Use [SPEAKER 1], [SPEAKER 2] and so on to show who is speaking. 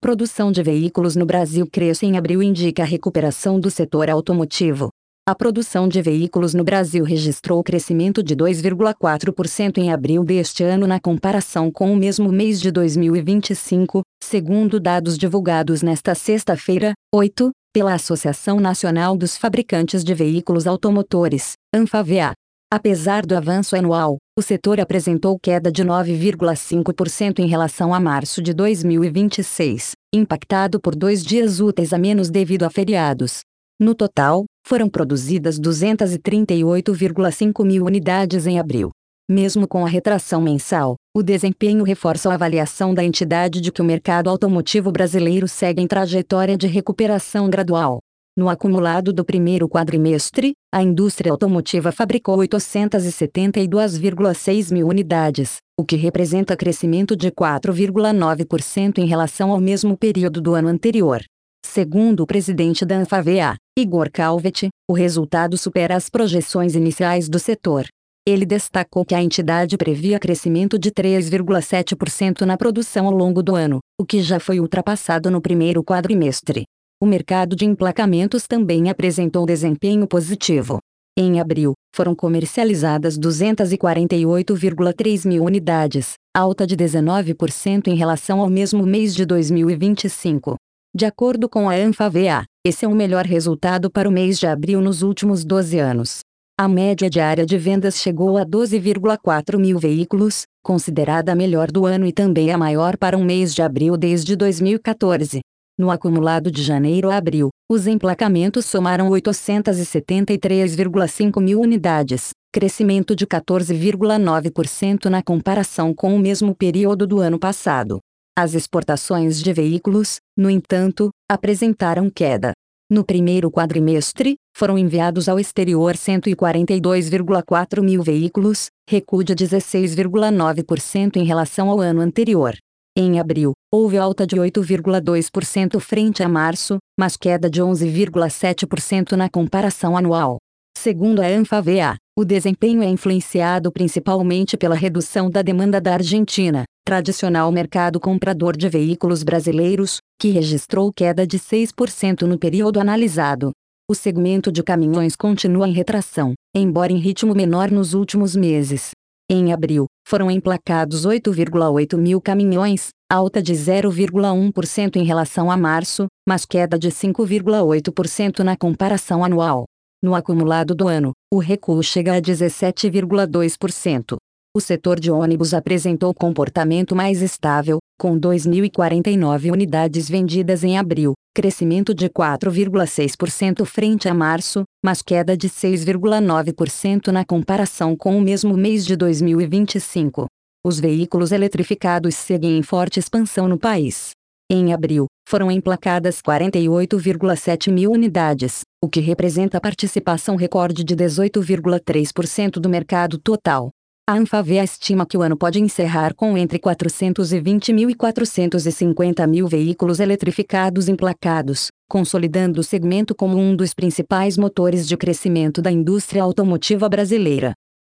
[SPEAKER 1] Produção de veículos no Brasil cresce em abril e indica a recuperação do setor automotivo. A produção de veículos no Brasil registrou crescimento de 2,4% em abril deste ano na comparação com o mesmo mês de 2025, segundo dados divulgados nesta sexta-feira, 8, pela Associação Nacional dos Fabricantes de Veículos Automotores, ANFAVEA. Apesar do avanço anual, o setor apresentou queda de 9,5% em relação a março de 2026, impactado por 2 dias úteis a menos devido a feriados. No total, foram produzidas 238,5 mil unidades em abril. Mesmo com a retração mensal, o desempenho reforça a avaliação da entidade de que o mercado automotivo brasileiro segue em trajetória de recuperação gradual. No acumulado do primeiro quadrimestre, a indústria automotiva fabricou 872,6 mil unidades, o que representa crescimento de 4,9% em relação ao mesmo período do ano anterior. Segundo o presidente da ANFAVEA, Igor Calvetti, o resultado supera as projeções iniciais do setor. Ele destacou que a entidade previa crescimento de 3,7% na produção ao longo do ano, o que já foi ultrapassado no primeiro quadrimestre. O mercado de emplacamentos também apresentou desempenho positivo. Em abril, foram comercializadas 248,3 mil unidades, alta de 19% em relação ao mesmo mês de 2025. De acordo com a ANFAVEA, esse é o melhor resultado para o mês de abril nos últimos 12 anos. A média diária de vendas chegou a 12,4 mil veículos, considerada a melhor do ano e também a maior para um mês de abril desde 2014. No acumulado de janeiro a abril, os emplacamentos somaram 873,5 mil unidades, crescimento de 14,9% na comparação com o mesmo período do ano passado. As exportações de veículos, no entanto, apresentaram queda. No primeiro quadrimestre, foram enviados ao exterior 142,4 mil veículos, recuo de 16,9% em relação ao ano anterior. Em abril, houve alta de 8,2% frente a março, mas queda de 11,7% na comparação anual. Segundo a ANFAVEA, o desempenho é influenciado principalmente pela redução da demanda da Argentina, tradicional mercado comprador de veículos brasileiros, que registrou queda de 6% no período analisado. O segmento de caminhões continua em retração, embora em ritmo menor nos últimos meses. Em abril, foram emplacados 8,8 mil caminhões, alta de 0,1% em relação a março, mas queda de 5,8% na comparação anual. No acumulado do ano, o recuo chega a 17,2%. O setor de ônibus apresentou comportamento mais estável, com 2.049 unidades vendidas em abril, crescimento de 4,6% frente a março, mas queda de 6,9% na comparação com o mesmo mês de 2025. Os veículos eletrificados seguem em forte expansão no país. Em abril, foram emplacadas 48,7 mil unidades, o que representa a participação recorde de 18,3% do mercado total. A ANFAVEA estima que o ano pode encerrar com entre 420 mil e 450 mil veículos eletrificados emplacados, consolidando o segmento como um dos principais motores de crescimento da indústria automotiva brasileira.